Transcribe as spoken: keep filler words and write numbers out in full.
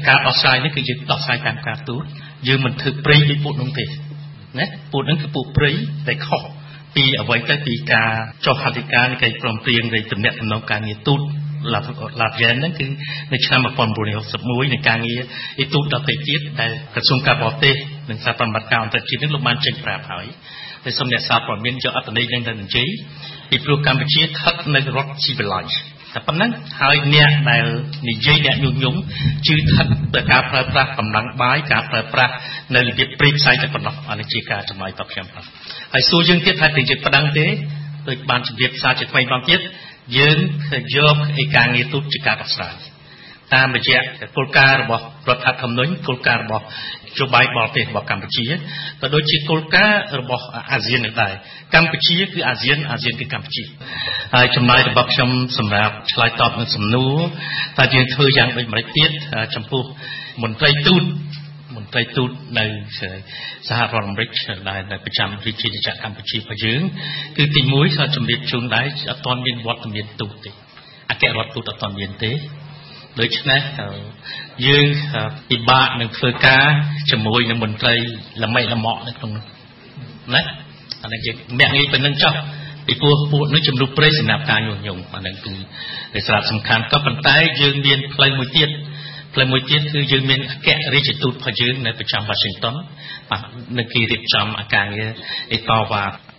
ការដោះស្រាយនេះគឺយើងដោះស្រាយតាមការទូតយើងមិនធ្វើព្រៃពីពួកនោះទេណាពួកនោះគឺពួកព្រៃតែខុសពីអ្វីទៅពីការចុះហត្ថលេខានៃកិច្ចព្រមព្រៀងនៃទំនាក់ទំនងការងារទូតឡាឡាយ៉ែនហ្នឹងគឺនៅឆ្នាំmột nghìn chín trăm sáu mươi mốtនៃការងារឯទូតដទៃទៀតដែលក្រសួងការបរទេសនិងសារប្រមាត់ការអន្តរជាតិនេះលោកបានចេញប្រាប់ហើយតែសូមអ្នកសារព័ត៌មានយកអត្ថន័យនឹងទៅនិយាយពីព្រោះកម្ពុជាស្ថិតនៅរដ្ឋស៊ីវិល័យតែប៉ុណ្ណឹងហើយអ្នកដែលនិយាយអ្នកញុះញង់ជឿស្ថិតទៅការប្រើប្រាស់កម្លាំងបាយការប្រើប្រាស់នៅរបៀបព្រៃផ្សៃតែប៉ុណ្ណោះអានេះជាការចំណាយតបខ្ញុំបាទហើយសួរយើងទៀតថាតែយើងប្តឹងទេដូចបានជម្រាបសារជាថ្មីម្ដងទៀតយើងយកឯការងារទូតជាការដោះស្រាយតាមរយៈគោលការណ៍របស់រដ្ឋធម្មនុញ្ញគោលការណ៍របស់នយោបាយបរទេសរបស់កម្ពុជាក៏ដូចជាគោលការណ៍របស់អាស៊ាននេះដែរកម្ពុជាគឺអាស៊ានអាស៊ានគឺកម្ពុជាហើយចំណាយរបស់ខ្ញុំសម្រាប់ឆ្លើយតបនឹងសំណួរតែយើងធ្វើយ៉ាងដូចម្តេចទៀតចំពោះមន្ត្រីទូតមន្ត្រីទូតនៅសហរដ្ឋអាមេរិកដែលប្រចាំរាជាណាចក្រកម្ពុជារបស់យើងគឺទីមួយក៏ជំរាបជូនដែរអត់ទាន់មានវត្តមានទូតទេអគ្គរដ្ឋទូតអត់ទាន់មានទេដូច្នេះយើងពិបាកនឹងធ្វើការជាមួយនឹងមន្ត្រីល្មិចល្មក់នៅក្នុងនោះណាអានេះយើងមាក់ងាយប៉ុណ្្នឹងចុះពីព្រោះពួកនោះជំរុញព្រៃសម្រាប់ការញុះញង់អានេះគឺសារៈសំខាន់ក៏ប៉ុន្តែយើងមានផ្លូវមួយទៀតផ្លូវមួយទៀតគឺយើងមានអគ្គរដ្ឋទូតរបស់យើងនៅប្រចាំ Washington បាទនឹងគេរៀបចំអាការងារឯតវ៉ា